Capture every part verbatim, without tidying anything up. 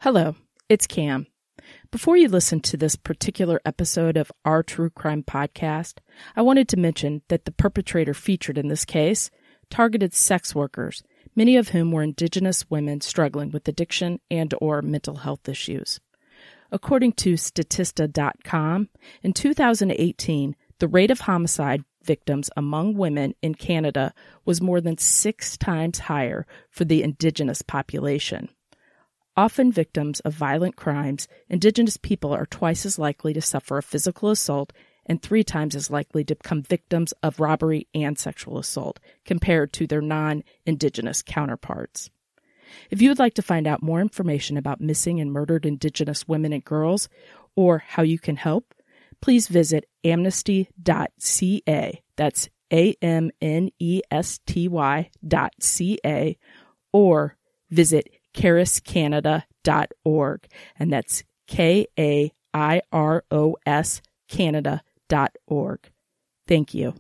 Hello, it's Cam. Before you listen to this particular episode of our True Crime Podcast, I wanted to mention that the perpetrator featured in this case targeted sex workers, many of whom were Indigenous women struggling with addiction and or mental health issues. According to Statista dot com, in two thousand eighteen, the rate of homicide victims among women in Canada was more than six times higher for the Indigenous population. Often victims of violent crimes, Indigenous people are twice as likely to suffer a physical assault and three times as likely to become victims of robbery and sexual assault compared to their non-Indigenous counterparts. If you would like to find out more information about missing and murdered Indigenous women and girls, or how you can help, please visit amnesty dot c a. That's A M N E S T Y dot C A, or visit Caris Canada dot org, and that's K A I R O S Canada dot org. Thank you.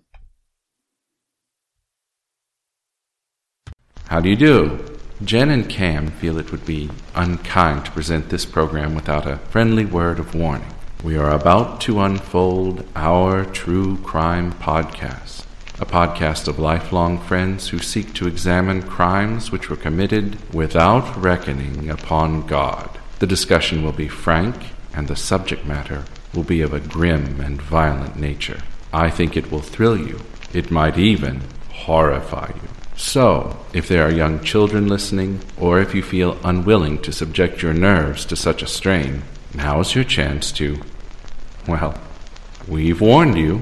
How do you do? Jen and Cam feel it would be unkind to present this program without a friendly word of warning. We are about to unfold our True Crime Podcast, a podcast of lifelong friends who seek to examine crimes which were committed without reckoning upon God. The discussion will be frank, and the subject matter will be of a grim and violent nature. I think it will thrill you. It might even horrify you. So, if there are young children listening, or if you feel unwilling to subject your nerves to such a strain, now is your chance to, well, we've warned you.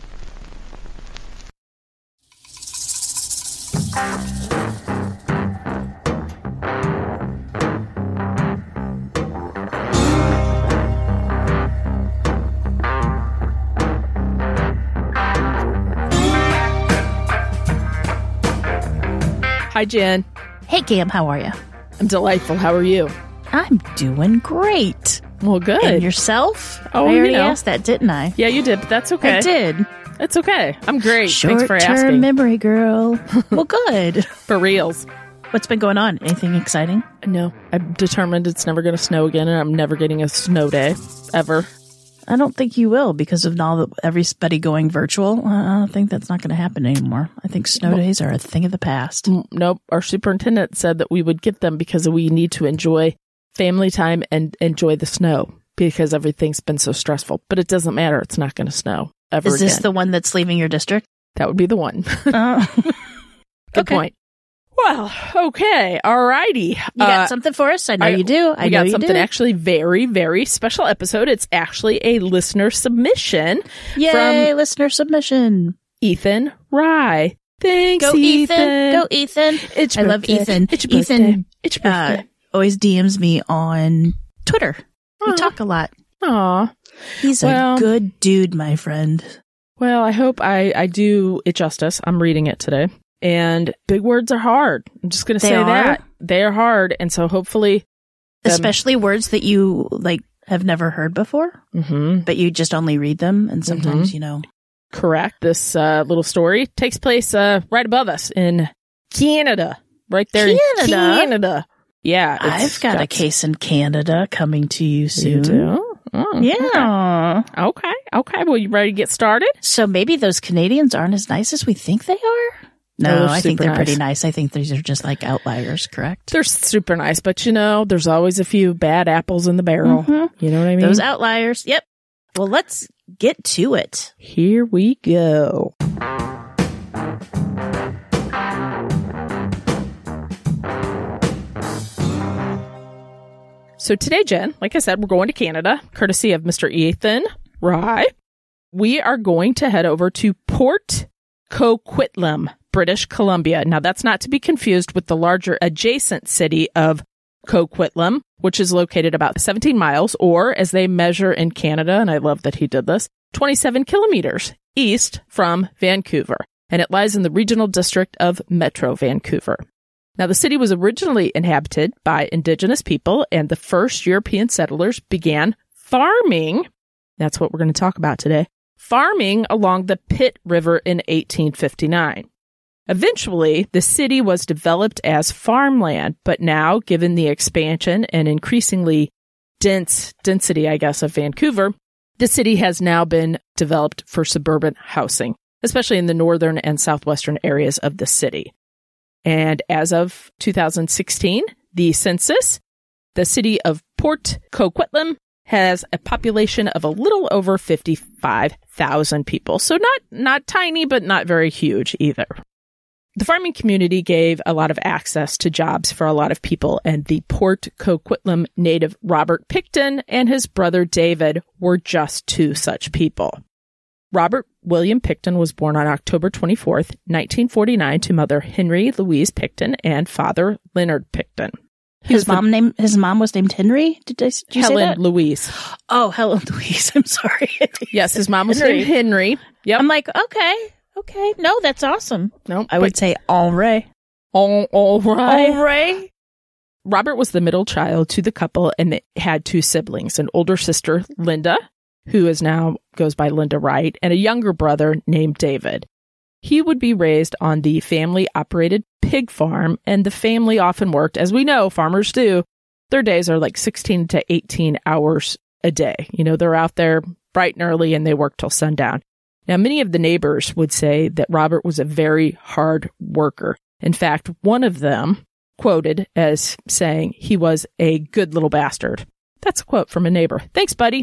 Hi, Jen. Hey, Cam, how are you? I'm delightful. How are you? I'm doing great. Well, good. And yourself? Oh, I already you know. asked that, didn't I? Yeah, you did, but that's okay. I did. It's okay. I'm great. Short-term Thanks for asking. memory, girl. Well, good. For reals. What's been going on? Anything exciting? No, I'm determined it's never going to snow again, and I'm never getting a snow day, ever. I don't think you will because of all the, everybody going virtual. I don't think that's not going to happen anymore. I think snow Well, days are a thing of the past. Nope. Our superintendent said that we would get them because we need to enjoy family time and enjoy the snow because everything's been so stressful. But it doesn't matter. It's not going to snow ever Is this again. the one that's leaving your district? That would be the one. Uh, Good okay. point. Well, okay. All righty. You got Uh, something for us? I know I- you do. I we know got you something do. actually very, very special episode. It's actually a listener submission Yay, from listener submission. Ethan Rye. Thanks, Go, Ethan. Ethan. Go, Ethan. It's I your love birthday. Ethan. It's your Ethan, birthday. It's your Uh, birthday. always D Ms me on Twitter. We Aw. talk a lot. Aw. He's Well- a good dude, my friend. Well, I hope I, I do it justice. I'm reading it today. And big words are hard. I'm just going to They say are? that. They are hard. And so hopefully... them- Especially words that you like have never heard before, Mhm. but you just only read them. And sometimes, you know, Correct. This uh, little story takes place uh, right above us in Canada. Right there Canada? in Canada. Yeah. it's I've got a case in Canada coming to you soon. You do? Oh, Yeah. Okay. Okay. Well, you ready to get started? So maybe those Canadians aren't as nice as we think they are. No, they're I think super they're pretty nice. nice. I think these are just like outliers, correct? They're super nice, but you know, there's always a few bad apples in the barrel. Mhm. You know what I mean? Those outliers. Yep. Well, let's get to it. Here we go. So today, Jen, like I said, we're going to Canada, courtesy of Mister Ethan Rye. We are going to head over to Port Coquitlam, British Columbia. Now, that's not to be confused with the larger adjacent city of Coquitlam, which is located about seventeen miles, or as they measure in Canada, and I love that he did this, twenty-seven kilometers east from Vancouver. And it lies in the regional district of Metro Vancouver. Now, the city was originally inhabited by Indigenous people, and the first European settlers began farming. That's what we're going to talk about today. Farming along the Pitt River in eighteen fifty-nine. Eventually, the city was developed as farmland, but now, given the expansion and increasingly dense density, I guess, of Vancouver, the city has now been developed for suburban housing, especially in the northern and southwestern areas of the city. And as of two thousand sixteen, the census, the city of Port Coquitlam has a population of a little over fifty-five thousand people. So not, not tiny, but not very huge either. The farming community gave a lot of access to jobs for a lot of people, and the Port Coquitlam native Robert Pickton and his brother David were just two such people. Robert William Pickton was born on October twenty-fourth, nineteen forty-nine, to mother Henry Louise Pickton and father Leonard Pickton. His mom the, name. His mom was named Henry. Did, I, did you Helen say that? Louise. Oh, Helen Louise. I'm sorry. Yes, his mom was Henry. named Henry. Yep. I'm like, okay, okay. No, that's awesome. No, I would say Henri. All, all right. Henri. Robert was the middle child to the couple and they had two siblings, an older sister, Linda, who is now goes by Linda Wright, and a younger brother named David. He would be raised on the family-operated pig farm, and the family often worked, as we know, farmers do. Their days are like sixteen to eighteen hours a day. You know, they're out there bright and early, and they work till sundown. Now, many of the neighbors would say that Robert was a very hard worker. In fact, one of them quoted as saying he was a good little bastard. That's a quote from a neighbor. Thanks, buddy.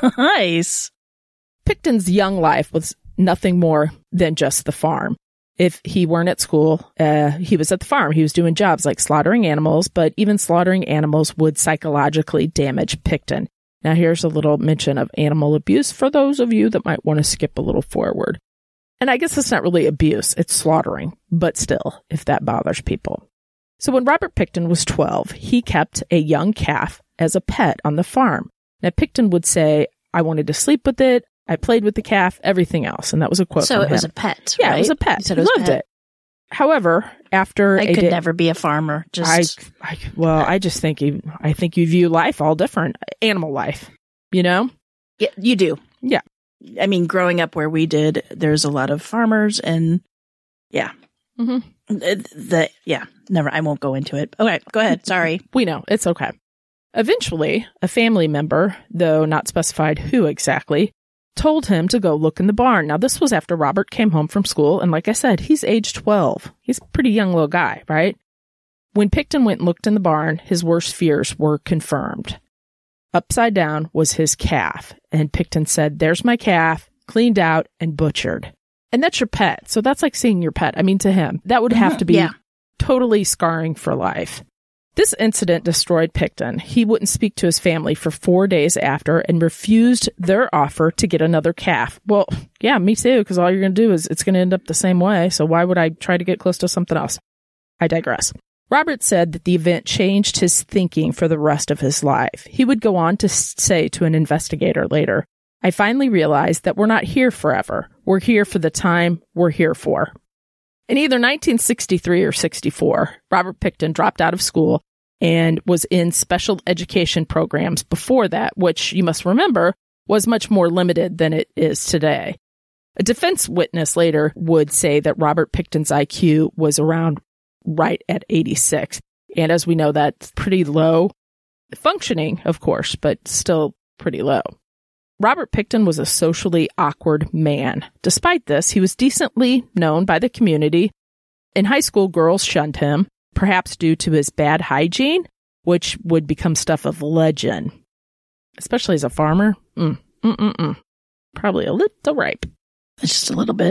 Nice. Pickton's young life was nothing more than just the farm. If he weren't at school, uh, he was at the farm. He was doing jobs like slaughtering animals, but even slaughtering animals would psychologically damage Pickton. Now, here's a little mention of animal abuse for those of you that might want to skip a little forward. And I guess it's not really abuse, it's slaughtering, but still, if that bothers people. So when Robert Pickton was twelve, he kept a young calf as a pet on the farm. Now, Pickton would say, I wanted to sleep with it. I played with the calf, everything else. And that was a quote so from it him. was a pet, Yeah, right? it was a pet. You said He it was loved pet. it. However, after I a could day, never be a farmer. Just I, I, well, I just think you, I think you view life all different. Animal life, you know? yeah, you do. Yeah. I mean, growing up where we did, there's a lot of farmers, and yeah, Mm-hmm. the, the yeah. Never. I won't go into it. Okay, go ahead. Sorry. We know. It's okay. Eventually, a family member, though not specified who exactly, told him to go look in the barn. Now, this was after Robert came home from school, and like I said, he's age twelve. He's a pretty young little guy, right? When Pickton went and looked in the barn, his worst fears were confirmed. Upside down was his calf, and Pickton said, there's my calf, cleaned out and butchered. And that's your pet, so that's like seeing your pet. I mean, to him, that would have to be Yeah. totally scarring for life. This incident destroyed Pickton. He wouldn't speak to his family for four days after and refused their offer to get another calf. Well, yeah, me too, because all you're going to do is it's going to end up the same way, so why would I try to get close to something else? I digress. Robert said that the event changed his thinking for the rest of his life. He would go on to say to an investigator later, I finally realized that we're not here forever. We're here for the time we're here for. In either nineteen sixty-three or sixty-four, Robert Pickton dropped out of school and was in special education programs before that, which you must remember was much more limited than it is today. A defense witness later would say that Robert Pickton's I Q was around right at eighty-six. And as we know, that's pretty low functioning, of course, but still pretty low. Robert Pickton was a socially awkward man. Despite this, he was decently known by the community. In high school, girls shunned him, perhaps due to his bad hygiene, which would become stuff of legend. Especially as a farmer. Mm, mm, mm, mm. Probably a little ripe. Just a little bit.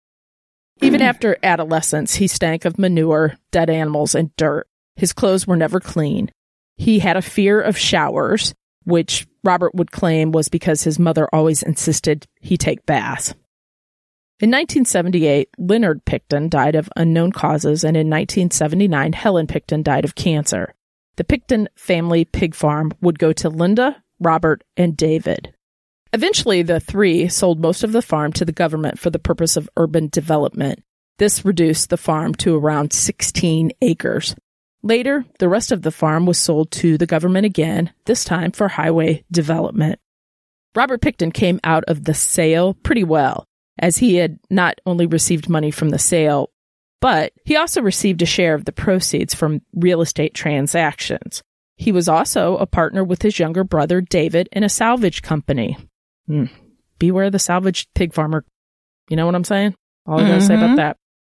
Even after adolescence, he stank of manure, dead animals, and dirt. His clothes were never clean. He had a fear of showers, which Robert would claim was because his mother always insisted he take baths. In nineteen seventy-eight, Leonard Pickton died of unknown causes, and in nineteen seventy-nine, Helen Pickton died of cancer. The Pickton family pig farm would go to Linda, Robert, and David. Eventually, the three sold most of the farm to the government for the purpose of urban development. This reduced the farm to around sixteen acres. Later, the rest of the farm was sold to the government again, this time for highway development. Robert Pickton came out of the sale pretty well, as he had not only received money from the sale, but he also received a share of the proceeds from real estate transactions. He was also a partner with his younger brother, David, in a salvage company. Hmm. Beware the salvage pig farmer. You know what I'm saying? All I gotta say about that.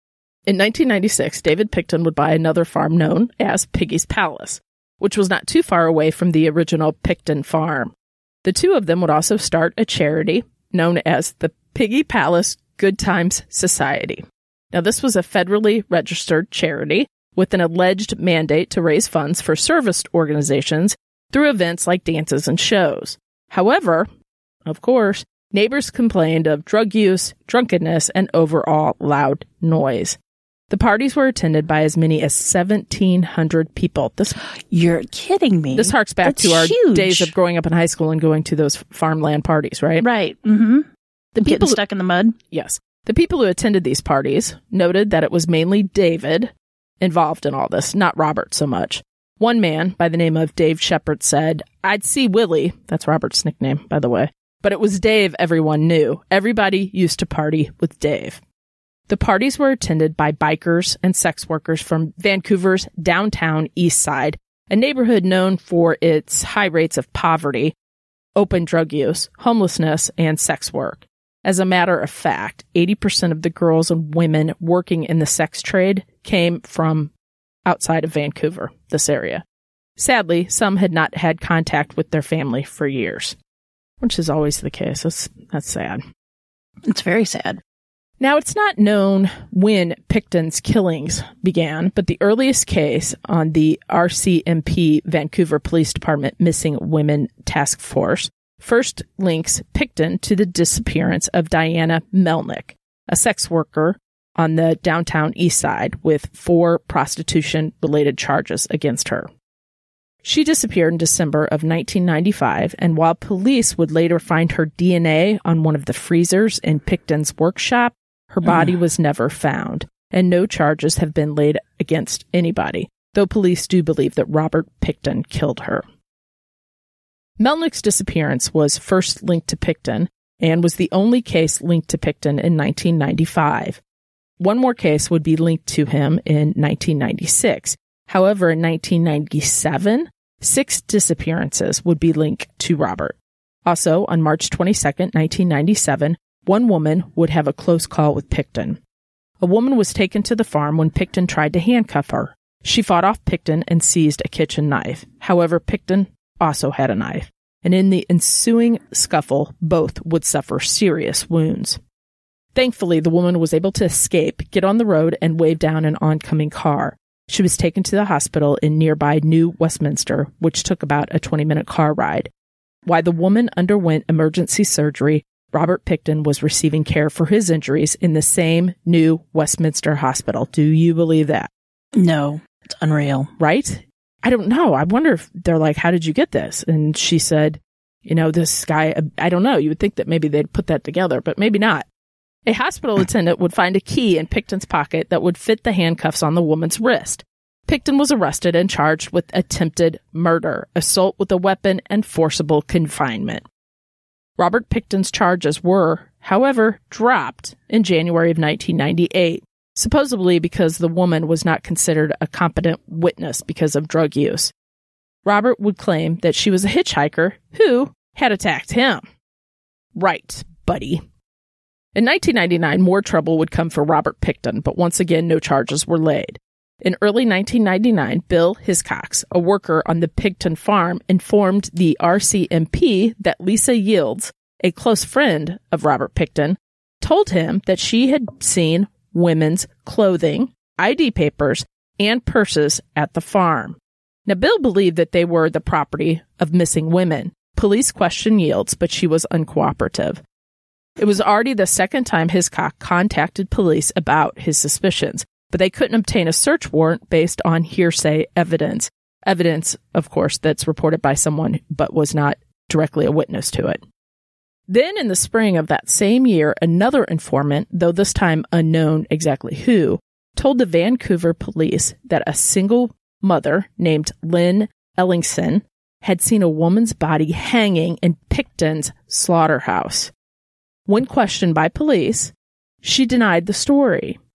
In nineteen ninety-six, David Pickton would buy another farm known as Piggy's Palace, which was not too far away from the original Pickton farm. The two of them would also start a charity known as the Piggy Palace Good Times Society. Now, this was a federally registered charity with an alleged mandate to raise funds for service organizations through events like dances and shows. However, of course, neighbors complained of drug use, drunkenness, and overall loud noise. The parties were attended by as many as seventeen hundred people. This You're kidding me. This harks back That's to our huge. days of growing up in high school and going to those farmland parties, right? Right. Mm-hmm. The Getting people stuck in the mud. Yes. The people who attended these parties noted that it was mainly David involved in all this, not Robert so much. One man by the name of Dave Shepard said, "I'd see Willie," that's Robert's nickname, by the way, but it was Dave everyone knew. Everybody used to party with Dave. The parties were attended by bikers and sex workers from Vancouver's downtown east side, a neighborhood known for its high rates of poverty, open drug use, homelessness, and sex work. As a matter of fact, eighty percent of the girls and women working in the sex trade came from outside of Vancouver, this area. Sadly, some had not had contact with their family for years, which is always the case. That's, that's sad. It's very sad. Now, it's not known when Pickton's killings began, but the earliest case on the R C M P Vancouver Police Department Missing Women Task Force first links Pickton to the disappearance of Diana Melnick, a sex worker on the downtown east side with four prostitution-related charges against her. She disappeared in December of nineteen ninety-five, and while police would later find her D N A on one of the freezers in Pickton's workshop, her body mm. was never found, and no charges have been laid against anybody, though police do believe that Robert Pickton killed her. Melnick's disappearance was first linked to Pickton and was the only case linked to Pickton in nineteen ninety-five. One more case would be linked to him in nineteen ninety-six. However, in nineteen ninety-seven, six disappearances would be linked to Robert. Also, on March twenty-second, nineteen ninety-seven, one woman would have a close call with Pickton. A woman was taken to the farm when Pickton tried to handcuff her. She fought off Pickton and seized a kitchen knife. However, Pickton also had a knife, and in the ensuing scuffle, both would suffer serious wounds. Thankfully, the woman was able to escape, get on the road, and wave down an oncoming car. She was taken to the hospital in nearby New Westminster, which took about a twenty-minute car ride. While the woman underwent emergency surgery, Robert Pickton was receiving care for his injuries in the same New Westminster hospital. Do you believe that? No, it's unreal. Right? I don't know. I wonder if they're like, how did you get this? And she said, you know, this guy, I don't know. You would think that maybe they'd put that together, but maybe not. A hospital attendant would find a key in Pickton's pocket that would fit the handcuffs on the woman's wrist. Pickton was arrested and charged with attempted murder, assault with a weapon, and forcible confinement. Robert Pickton's charges were, however, dropped in January of nineteen ninety-eight, supposedly because the woman was not considered a competent witness because of drug use. Robert would claim that she was a hitchhiker who had attacked him. Right, buddy. In nineteen ninety-nine, more trouble would come for Robert Pickton, but once again, no charges were laid. In early nineteen ninety-nine, Bill Hiscox, a worker on the Pickton farm, informed the R C M P that Lisa Yields, a close friend of Robert Pickton, told him that she had seen women's clothing, I D papers, and purses at the farm. Now, Bill believed that they were the property of missing women. Police questioned Yields, but she was uncooperative. It was already the second time Hiscox contacted police about his suspicions, but they couldn't obtain a search warrant based on hearsay evidence. Evidence, of course, that's reported by someone but was not directly a witness to it. Then in the spring of that same year, another informant, though this time unknown exactly who, told the Vancouver police that a single mother named Lynn Ellingson had seen a woman's body hanging in Pickton's slaughterhouse. When questioned by police, she denied the story.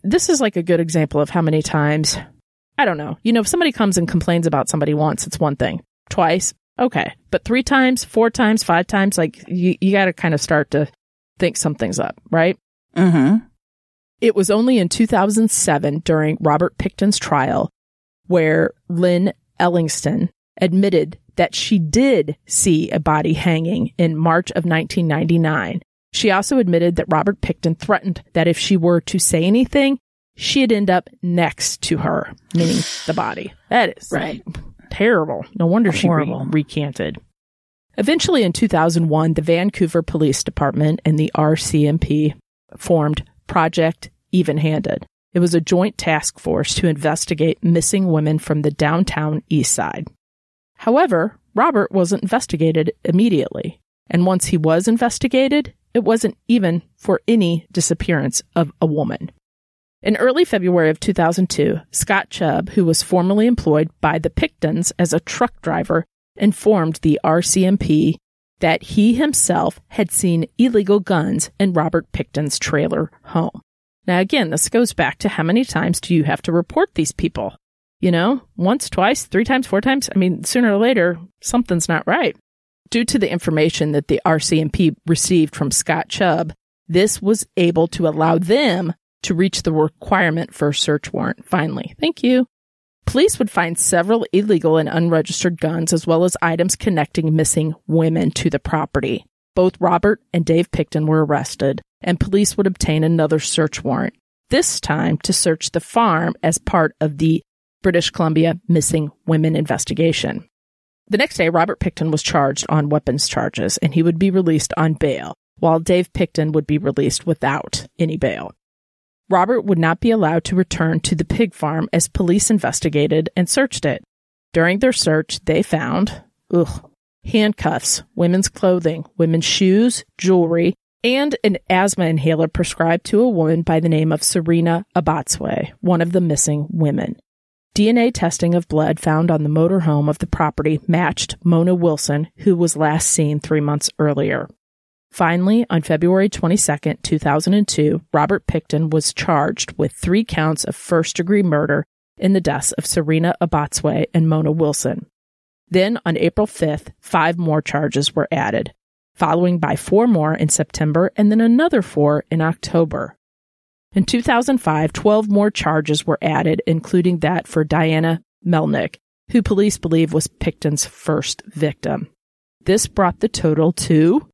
this is like a good example of how many times, I don't know, you know, if somebody comes and complains about somebody once, it's one thing. Twice, okay. But three times, four times, five times, like you, you got to kind of start to think something's up, right? Mm-hmm. It was only in two thousand seven, during Robert Pickton's trial, where Lynn Ellingston admitted that she did see a body hanging in March of nineteen ninety-nine. She also admitted that Robert Pickton threatened that if she were to say anything, she'd end up next to her, meaning the body. That is right. Terrible. No wonder Horrible. she re- recanted. Eventually, in two thousand one, the Vancouver Police Department and the R C M P formed Project Even-Handed. It was a joint task force to investigate missing women from the downtown east side. However, Robert wasn't investigated immediately, and once he was investigated, it wasn't even for any disappearance of a woman. In early February of two thousand two, Scott Chubb, who was formerly employed by the Picktons as a truck driver, informed the R C M P that he himself had seen illegal guns in Robert Pickton's trailer home. Now, again, this goes back to how many times do you have to report these people? You know, once, twice, three times, four times? I mean, sooner or later, something's not right. Due to the information that the R C M P received from Scott Chubb, this was able to allow them to reach the requirement for a search warrant. Finally, thank you. Police would find several illegal and unregistered guns, as well as items connecting missing women to the property. Both Robert and Dave Pickton were arrested, and police would obtain another search warrant, this time to search the farm as part of the British Columbia missing women investigation. The next day, Robert Pickton was charged on weapons charges, and he would be released on bail, while Dave Pickton would be released without any bail. Robert would not be allowed to return to the pig farm as police investigated and searched it. During their search, they found ugh, handcuffs, women's clothing, women's shoes, jewelry, and an asthma inhaler prescribed to a woman by the name of Serena Abotsway, one of the missing women. D N A testing of blood found on the motorhome of the property matched Mona Wilson, who was last seen three months earlier. Finally, on February twenty-second, two thousand two, Robert Pickton was charged with three counts of first-degree murder in the deaths of Serena Abotsway and Mona Wilson. Then, on April fifth, five more charges were added, following by four more in September and then another four in October. In two thousand five, twelve more charges were added, including that for Diana Melnick, who police believe was Pickton's first victim. This brought the total to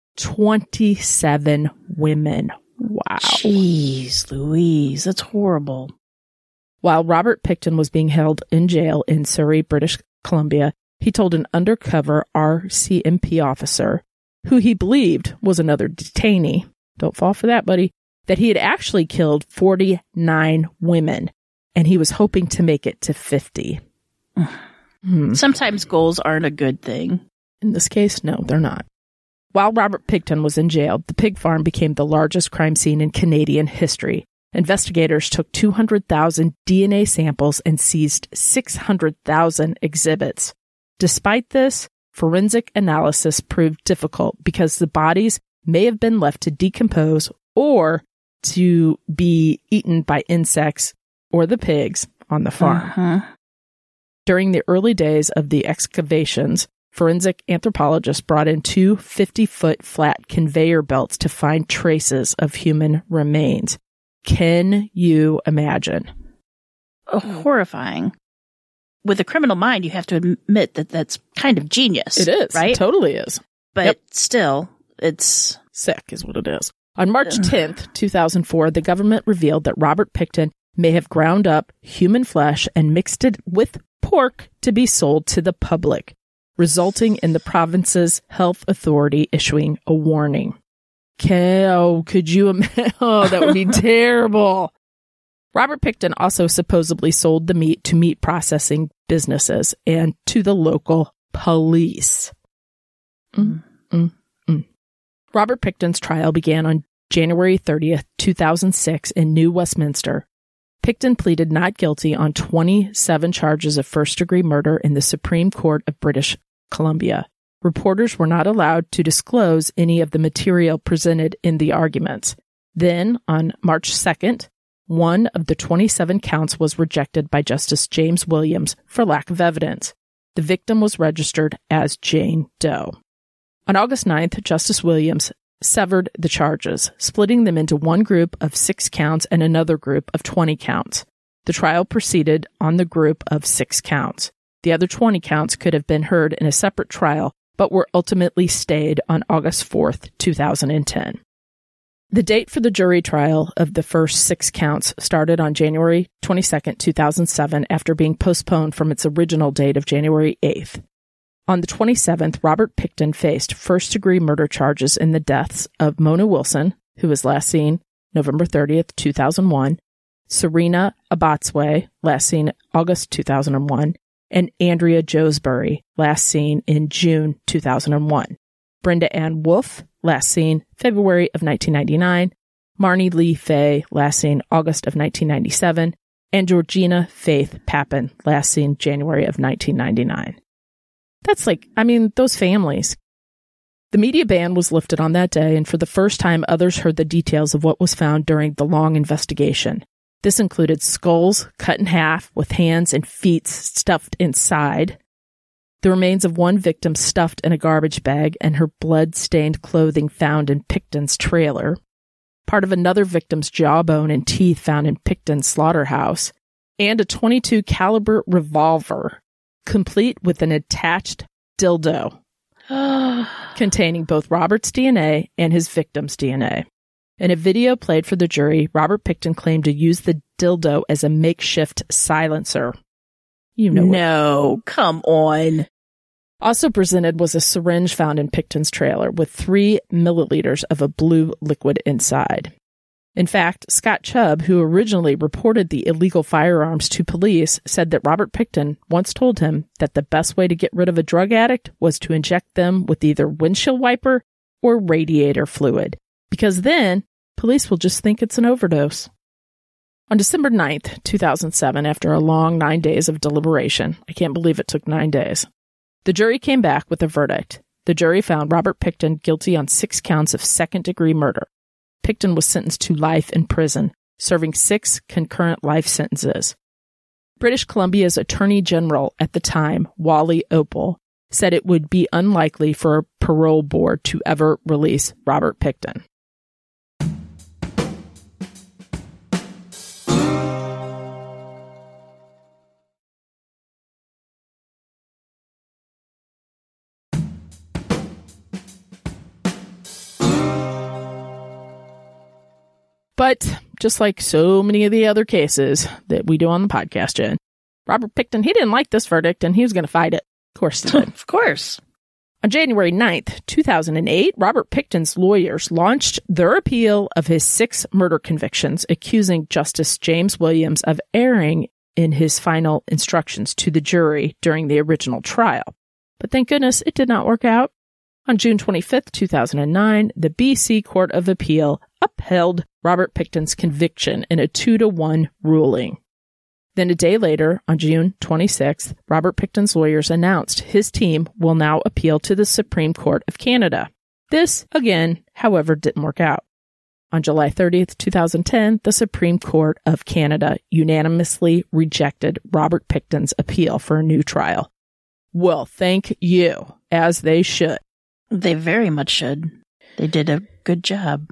twenty-seven women. Wow. Jeez Louise, that's horrible. While Robert Pickton was being held in jail in Surrey, British Columbia, he told an undercover R C M P officer, who he believed was another detainee, don't fall for that, buddy, that he had actually killed forty-nine women, and he was hoping to make it to fifty. hmm. Sometimes goals aren't a good thing. In this case, no, they're not. While Robert Pickton was in jail, the pig farm became the largest crime scene in Canadian history. Investigators took two hundred thousand D N A samples and seized six hundred thousand exhibits. Despite this, forensic analysis proved difficult because the bodies may have been left to decompose or to be eaten by insects or the pigs on the farm. Uh-huh. During the early days of the excavations, forensic anthropologists brought in two fifty-foot flat conveyor belts to find traces of human remains. Can you imagine? Oh, horrifying. With a criminal mind, you have to admit that that's kind of genius. It is. Right? It totally is. But Yep. still, it's... Sick is what it is. On March tenth, two thousand four, the government revealed that Robert Pickton may have ground up human flesh and mixed it with pork to be sold to the public, resulting in the province's health authority issuing a warning. Can, oh, could you imagine? Oh, that would be terrible. Robert Pickton also supposedly sold the meat to meat processing businesses and to the local police. Mm, mm, mm. Robert Pickton's trial began on January thirtieth, two thousand six in New Westminster. Pickton pleaded not guilty on twenty-seven charges of first-degree murder in the Supreme Court of British Columbia. Reporters were not allowed to disclose any of the material presented in the arguments. Then, on March second, one of the twenty-seven counts was rejected by Justice James Williams for lack of evidence. The victim was registered as Jane Doe. On August ninth, Justice Williams severed the charges, splitting them into one group of six counts and another group of twenty counts. The trial proceeded on the group of six counts. The other twenty counts could have been heard in a separate trial, but were ultimately stayed on August fourth, two thousand ten. The date for the jury trial of the first six counts started on January twenty-second, two thousand seven, after being postponed from its original date of January eighth. On the twenty-seventh, Robert Pickton faced first-degree murder charges in the deaths of Mona Wilson, who was last seen November thirtieth, two thousand one, Serena Abotsway, last seen August two thousand one, and Andrea Josbury, last seen in June two thousand one. Brenda Ann Wolfe, last seen February of nineteen ninety-nine, Marnie Lee Fay, last seen August of nineteen ninety-seven, and Georgina Faith Papin, last seen January of nineteen ninety-nine. That's like, I mean, those families. The media ban was lifted on that day, and for the first time, others heard the details of what was found during the long investigation. This included skulls cut in half with hands and feet stuffed inside, the remains of one victim stuffed in a garbage bag, and her blood-stained clothing found in Pickton's trailer, part of another victim's jawbone and teeth found in Pickton's slaughterhouse, and a twenty-two caliber revolver, complete with an attached dildo, containing both Robert's D N A and his victim's D N A. In a video played for the jury, Robert Pickton claimed to use the dildo as a makeshift silencer. You know No, what? Come on. Also presented was a syringe found in Pickton's trailer with three milliliters of a blue liquid inside. In fact, Scott Chubb, who originally reported the illegal firearms to police, said that Robert Pickton once told him that the best way to get rid of a drug addict was to inject them with either windshield wiper or radiator fluid, because then police will just think it's an overdose. On December ninth, two thousand seven, after a long nine days of deliberation, I can't believe it took nine days, the jury came back with a verdict. The jury found Robert Pickton guilty on six counts of second-degree murder. Pickton was sentenced to life in prison, serving six concurrent life sentences. British Columbia's Attorney General at the time, Wally Opal, said it would be unlikely for a parole board to ever release Robert Pickton. But just like so many of the other cases that we do on the podcast, Jen, Robert Pickton, he didn't like this verdict and he was going to fight it. Of course he did. Of course. On January ninth, two thousand eight, Robert Pickton's lawyers launched their appeal of his six murder convictions, accusing Justice James Williams of erring in his final instructions to the jury during the original trial. But thank goodness it did not work out. On June twenty-fifth, two thousand nine, the B C Court of Appeal upheld Robert Pickton's conviction in a two to one ruling. Then a day later, on June twenty-sixth, Robert Pickton's lawyers announced his team will now appeal to the Supreme Court of Canada. This, again, however, didn't work out. On July thirtieth, two thousand ten, the Supreme Court of Canada unanimously rejected Robert Pickton's appeal for a new trial. Well, thank you, as they should. They very much should. They did a good job.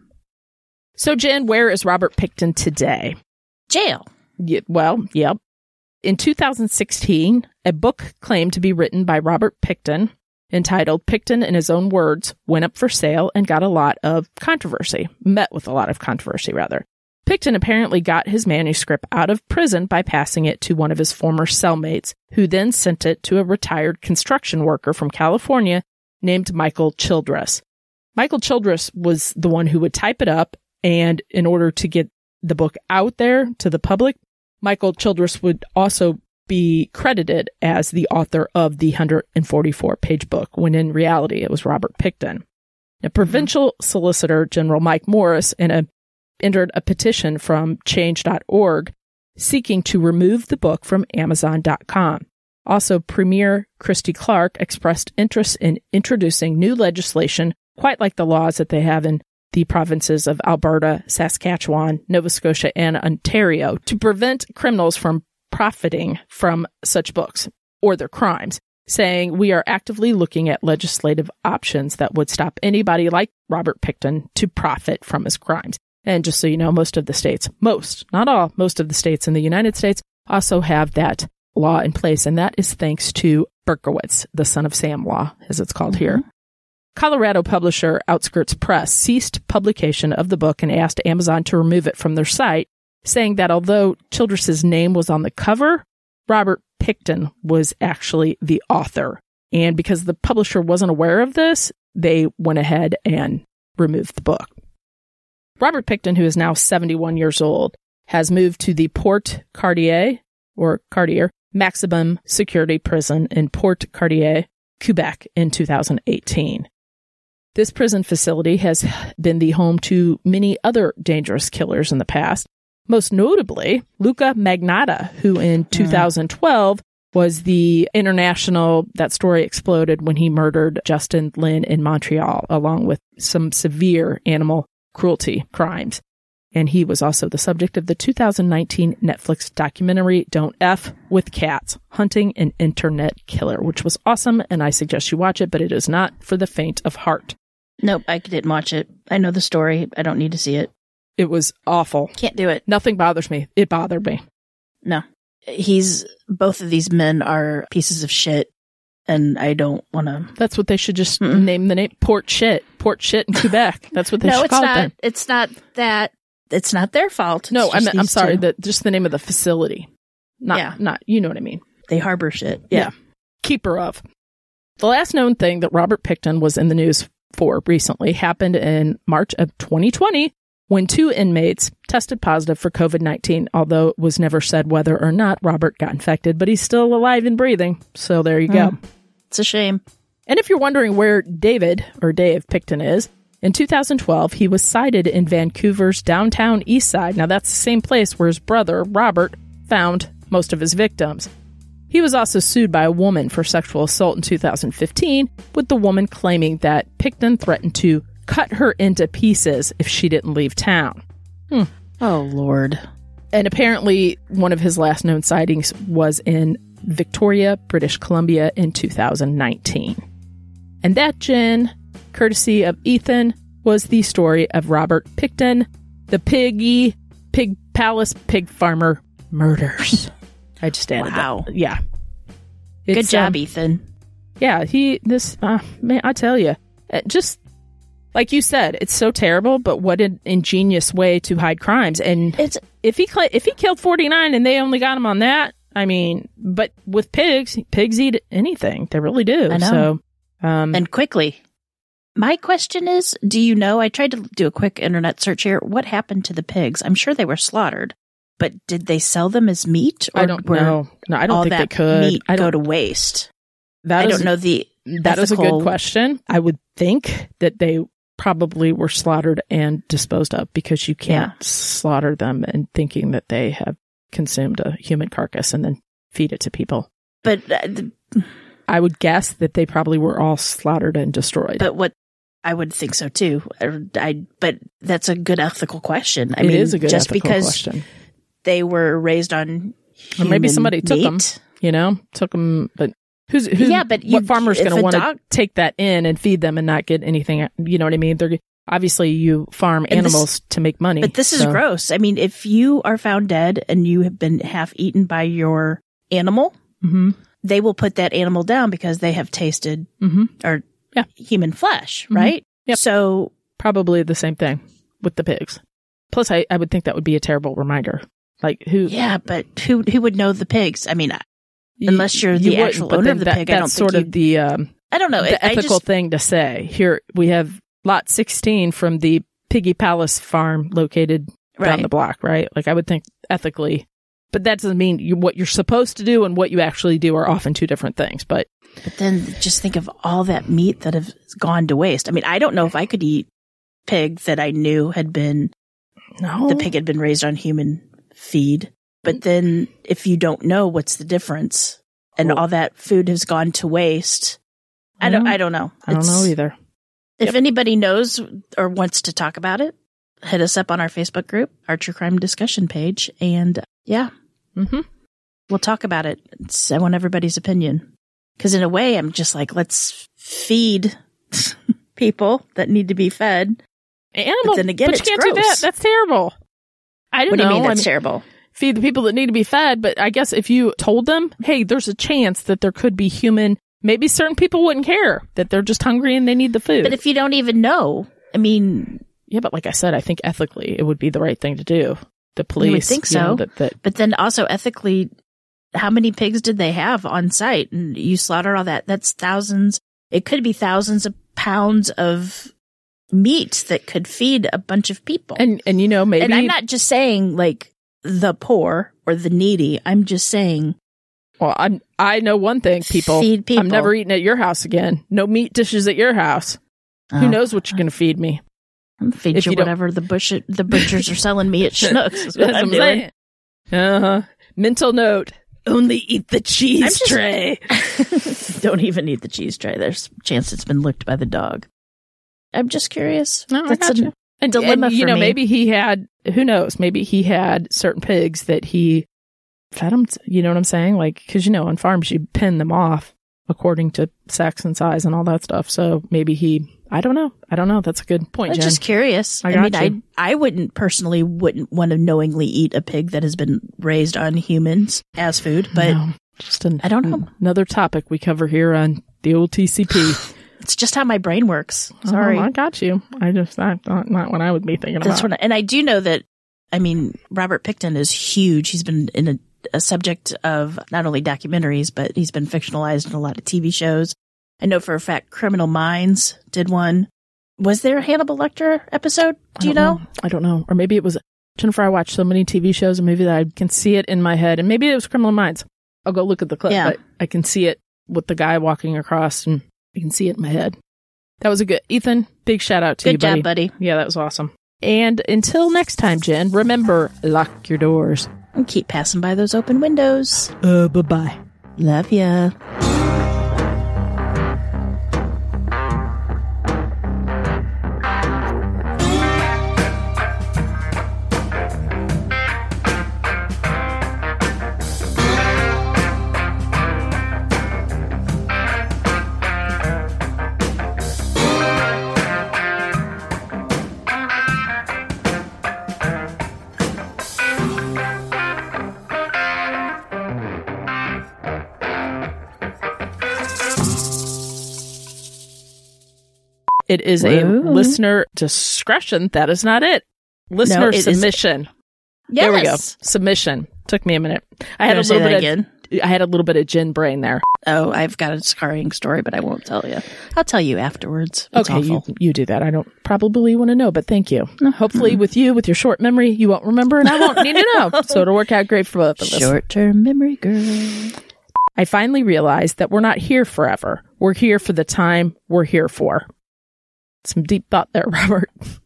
So, Jen, where is Robert Pickton today? Jail. Yeah, well, yep. In two thousand sixteen, a book claimed to be written by Robert Pickton, entitled Pickton in His Own Words, went up for sale and got a lot of controversy, met with a lot of controversy, rather. Pickton apparently got his manuscript out of prison by passing it to one of his former cellmates, who then sent it to a retired construction worker from California named Michael Childress. Michael Childress was the one who would type it up, and in order to get the book out there to the public, Michael Childress would also be credited as the author of the one hundred forty-four page book, when in reality it was Robert Pickton. Now, Provincial Solicitor General Mike Morris in a, entered a petition from change dot org seeking to remove the book from amazon dot com. Also, Premier Christy Clark expressed interest in introducing new legislation, quite like the laws that they have in the provinces of Alberta, Saskatchewan, Nova Scotia, and Ontario to prevent criminals from profiting from such books or their crimes, saying we are actively looking at legislative options that would stop anybody like Robert Pickton to profit from his crimes. And just so you know, most of the states, most, not all, most of the states in the United States also have that law in place. And that is thanks to Berkowitz, the Son of Sam law, as it's called mm-hmm. here. Colorado publisher Outskirts Press ceased publication of the book and asked Amazon to remove it from their site, saying that although Childress's name was on the cover, Robert Pickton was actually the author. And because the publisher wasn't aware of this, they went ahead and removed the book. Robert Pickton, who is now seventy-one years old, has moved to the Port Cartier, or Cartier, maximum security prison in Port Cartier, Quebec, in two thousand eighteen. This prison facility has been the home to many other dangerous killers in the past, most notably Luca Magnotta, who in two thousand twelve was the international, that story exploded when he murdered Justin Lin in Montreal, along with some severe animal cruelty crimes. And he was also the subject of the two thousand nineteen Netflix documentary Don't F with Cats, Hunting an Internet Killer, which was awesome, and I suggest you watch it, but it is not for the faint of heart. Nope, I didn't watch it. I know the story. I don't need to see it. It was awful. Can't do it. Nothing bothers me. It bothered me. No. He's, both of these men are pieces of shit, and I don't want to. That's what they should just Mm-mm. name the name. Port Shit. Port Shit in Quebec. That's what they no, should it's call not, it then. It's not that. It's not their fault. It's no, I'm, I'm sorry. Two. That just the name of the facility. Not, yeah. not, you know what I mean. They harbor shit. Yeah. yeah. Keeper of. The last known thing that Robert Pickton was in the news for recently happened in March of twenty twenty when two inmates tested positive for covid nineteen, although it was never said whether or not Robert got infected, but he's still alive and breathing. So there you go. Mm. It's a shame. And if you're wondering where David, or Dave Pickton is, in two thousand twelve, he was sighted in Vancouver's downtown east side. Now, that's the same place where his brother, Robert, found most of his victims. He was also sued by a woman for sexual assault in two thousand fifteen, with the woman claiming that Pickton threatened to cut her into pieces if she didn't leave town. Hmm. Oh, Lord. And apparently, one of his last known sightings was in Victoria, British Columbia in two thousand nineteen. And that, Jen, courtesy of Ethan, was the story of Robert Pickton, the Piggy Pig Palace Pig Farmer murders. I just added wow. that. Yeah. It's, Good job, um, Ethan. Yeah, he, this, uh, man, I tell you, just like you said, it's so terrible, but what an ingenious way to hide crimes. And it's if he cl- if he killed forty-nine and they only got him on that, I mean, but with pigs, pigs eat anything. They really do. I know. So, um, and quickly. My question is, do you know, I tried to do a quick internet search here. What happened to the pigs? I'm sure they were slaughtered, but did they sell them as meat? Or I don't know. No, I don't all think that they could. Meat I don't go to waste. That I is, don't know the That ethical... is a good question. I would think that they probably were slaughtered and disposed of, because you can't yeah. slaughter them and thinking that they have consumed a human carcass and then feed it to people. But uh, the, I would guess that they probably were all slaughtered and destroyed. But what I would think so too. I but that's a good ethical question. I it mean, is a good just ethical because question. They were raised on or maybe somebody meat. took them. You know, took them. But who's who's yeah? But you, what farmer's going to want to dog... take that in and feed them and not get anything? You know what I mean? They're obviously you farm and animals this, to make money. But this so. is gross. I mean, if you are found dead and you have been half eaten by your animal, mm-hmm. they will put that animal down because they have tasted mm-hmm. or yeah. human flesh, mm-hmm. right? Yep. So probably the same thing with the pigs. Plus, I, I would think that would be a terrible reminder. Like who? Yeah, but who who would know the pigs? I mean, unless you're the you actual owner of the that, pig, that's I don't sort think of the. Um, I don't know the I, ethical I just, thing to say. Here we have lot sixteen from the Piggy Palace farm located right. down the block, right? Like I would think ethically, but that doesn't mean you, what you're supposed to do and what you actually do are often two different things. But but then just think of all that meat that has gone to waste. I mean, I don't know if I could eat pig that I knew had been no. the pig had been raised on human feed. But then if you don't know what's the difference and well, all that food has gone to waste, I don't I don't know. I don't it's, know either. If Yep. anybody knows or wants to talk about it, hit us up on our Facebook group, our True Crime discussion page. And yeah, Mm-hmm. we'll talk about it. It's, I want everybody's opinion. Because in a way, I'm just like, let's feed people that need to be fed. Animal, But then again, but it's you can't do that. gross. That's terrible. I don't What do know. you mean I that's mean, terrible? feed the people that need to be fed, but I guess if you told them, hey, there's a chance that there could be human, maybe certain people wouldn't care that they're just hungry and they need the food. But if you don't even know, I mean, yeah, but like I said, I think ethically it would be the right thing to do. The police, think you know, so. that, that but then also ethically, how many pigs did they have on site? And you slaughter all that. That's thousands. It could be thousands of pounds of meat that could feed a bunch of people. and and you know maybe And I'm not just saying like the poor or the needy. I'm just saying well, I I know one thing, people. Feed people. I'm never eating at your house again. No meat dishes at your house. Oh. Who knows what you're going to feed me? I'm gonna feed If you you don't- whatever the bush the butchers are selling me at Schnucks. Is what That's I'm what doing. Uh huh. Mental note: only eat the cheese I'm just- tray. Don't even eat the cheese tray. There's a chance it's been licked by the dog. I'm just curious. No, I That's got a you. And, dilemma and, you for know, me. maybe he had, who knows, maybe he had certain pigs that he fed them, to, you know what I'm saying? Like, because, you know, on farms, you pin them off according to sex and size and all that stuff. So maybe he, I don't know. I don't know. That's a good point, I'm Jen. just curious. I I, got mean, you. I I wouldn't personally wouldn't want to knowingly eat a pig that has been raised on humans as food, but No, just an, I don't know. another topic we cover here on the old T C P. it's just how my brain works. Sorry. Oh, I got you. I just, not, not, not what I would be thinking That's about. what, I, and I do know that. I mean, Robert Pickton is huge. He's been in a, a subject of not only documentaries, but he's been fictionalized in a lot of T V shows. I know for a fact, Criminal Minds did one. Was there a Hannibal Lecter episode? Do you I don't know? I don't know. Or maybe it was Jennifer. I watched so many T V shows, and maybe that I can see it in my head. And maybe it was Criminal Minds. I'll go look at the clip. Yeah. But I can see it with the guy walking across, and I can see it in my head. That was a good Ethan. Big shout out to you, Good job, buddy. buddy. Yeah, that was awesome. And until next time, Jen, remember, lock your doors. And keep passing by those open windows. Uh, bye bye. Love ya. It is a Whoa. listener discretion. That is not it. Listener it is- submission. Yes. There we go. Submission. Took me a minute. I had Wanna a say little that bit again? of I had a little bit of gin brain there. Oh, I've got a scarring story, but I won't tell you. I'll tell you afterwards. It's Okay, you, awful. you do that. I don't probably want to know, but thank you. Hopefully with you, with your short memory, you won't remember and I won't need to know. So it'll work out great for both of us. Short-term memory girl. I finally realized that we're not here forever. We're here for the time we're here for. Some deep thought there, Robert.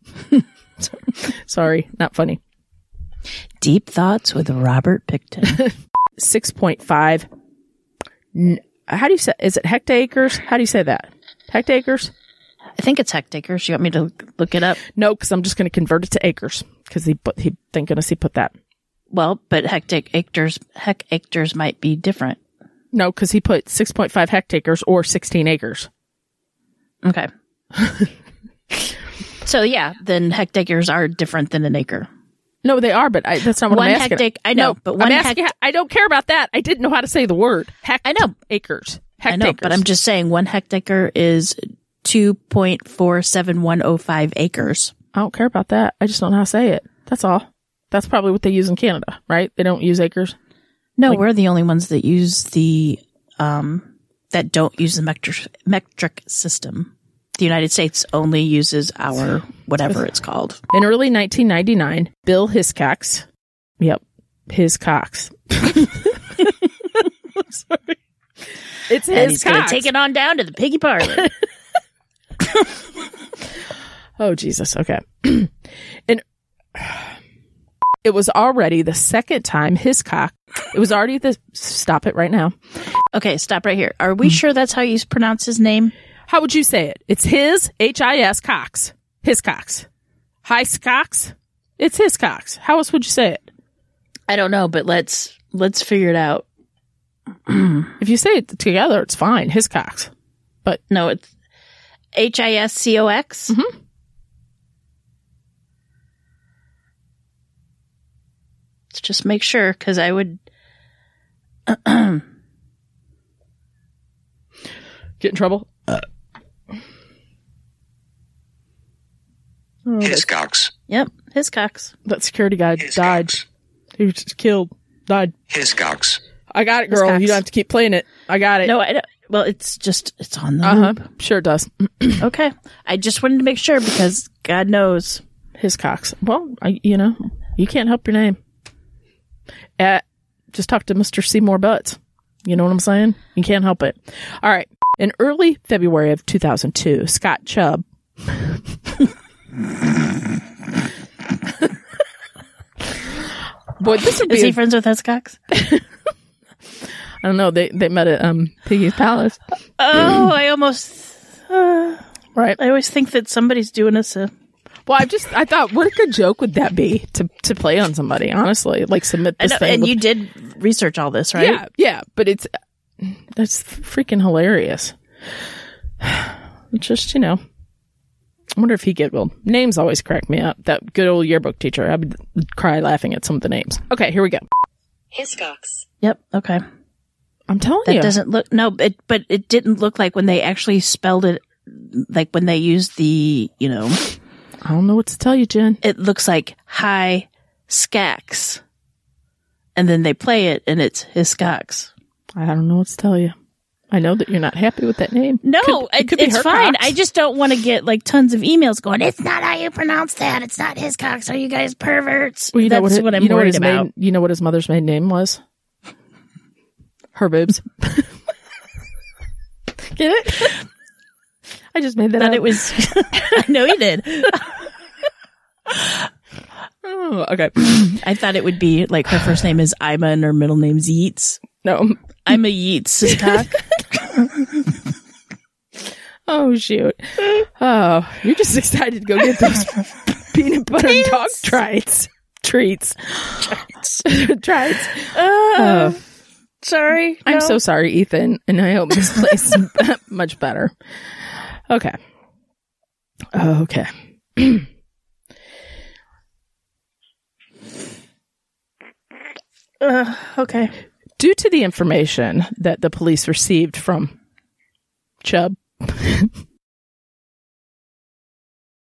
Sorry, not funny. Deep Thoughts with Robert Pickton. six point five. N- How do you say, is it hectaacres? How do you say that? Hectaacres? I think it's hectaacres. You want me to look it up? No, because I'm just going to convert it to acres. Because he put, he, thank goodness he put that. Well, but hectaacres, hectaacres might be different. No, because he put six point five hectaacres or sixteen acres. Okay. So yeah, then hectaacres are different than an acre. No, they are, but I, that's not what One I'm asking. hectac- I know, No, but I'm one asking, hect- I don't care about that. I didn't know how to say the word. Hect- I know. Acres. I know, but I'm just saying one hectare is two point four seven one oh five acres. I don't care about that. I just don't know how to say it. That's all. That's probably what they use in Canada, right? They don't use acres. No, Like- we're the only ones that use the, um, that don't use the metric, metric system. The United States only uses our, whatever it's called. In early nineteen ninety-nine, Bill Hiscox, yep, Hiscox. I'm sorry. It's And he's going to Hiscox. take it on down to the piggy parlor. Oh, Jesus. Okay. And it was already the second time Hiscox, it was already the, stop it right now. Okay, stop right here. Are we sure that's how you pronounce his name? How would you say it? It's his, H I S, Cox. His Cox. His Cox? It's his Cox. How else would you say it? I don't know, but let's let's figure it out. If you say it together, it's fine. His Cox. But no, it's H I S C O X. Mm-hmm. Let's just make sure, because I would get in trouble. Uh. Oh, Hiscox. Yep, Hiscox. That security guy Hiscox. died. He was just killed. Died. Hiscox. I got it, girl. Hiscox. You don't have to keep playing it. I got it. No, I don't. Well, it's just, it's on the Uh-huh. loop. Sure it does. Okay. I just wanted to make sure because God knows. His Cox. Well, I, you know, you can't help your name. Uh, just talk to Mister Seymour Butts. You know what I'm saying? You can't help it. All right. In early February of two thousand two, Scott Chubb. Boy, this would be Is he a- friends with Hiscox? I don't know. They they met at um Piggy's Palace. Oh, I almost. Uh, Right. I always think that somebody's doing us a. Well, I just I thought, what a good joke would that be to to play on somebody? Honestly, like submit I this know, thing. and with- you did research all this, right? Yeah, yeah, but it's that's freaking hilarious. It's just, you know, I wonder if he get well. Names always crack me up. That good old yearbook teacher, I would cry laughing at some of the names. Okay, here we go. Hiscox. Yep. Okay. I'm telling That you, doesn't look no, it, but it didn't look like when they actually spelled it, like when they used the, you know, I don't know what to tell you, Jen. it looks like high Skax, and then they play it and it's Hiscox. I don't know what to tell you. I know that you're not happy with that name. No, Could- it, could be it's her fine. Cox. I just don't want to get like tons of emails going, it's not how you pronounce that. It's not Hiscox. Are you guys perverts? Well, you know That's what, what, hi- I'm you know what worried his about. maiden, you know what his mother's maiden name was? Her boobs. Get it? I just made that That up. it was. I know you did. Oh, okay. I thought it would be like her first name is Ima and her middle name's Yeats. No. Ima Yeats. Hiscox. Oh, shoot. Oh, you're just excited to go get those peanut butter dog treats. Treats. Treats. Uh, sorry. I'm no. so sorry, Ethan, and I hope this place is much better. Okay. Okay. Uh, okay. Due to the information that the police received from Chubb,